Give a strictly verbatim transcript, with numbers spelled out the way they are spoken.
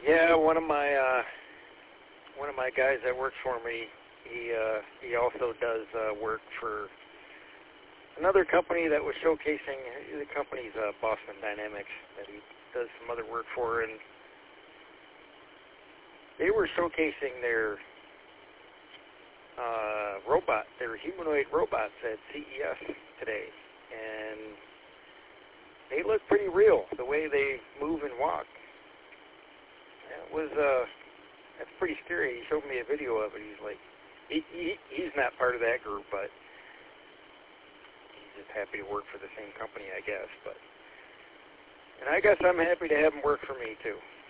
Yeah, one of my uh, one of my guys that works for me, he uh, he also does uh, work for another company that was showcasing. The company's uh, Boston Dynamics that he does some other work for, and they were showcasing their uh, robot, their humanoid robots at C E S today, and they look pretty real, the way they move and walk. It was, uh, that's pretty scary. He showed me a video of it. He's like, he, he he's not part of that group, but he's just happy to work for the same company, I guess. But, and I guess I'm happy to have him work for me, too.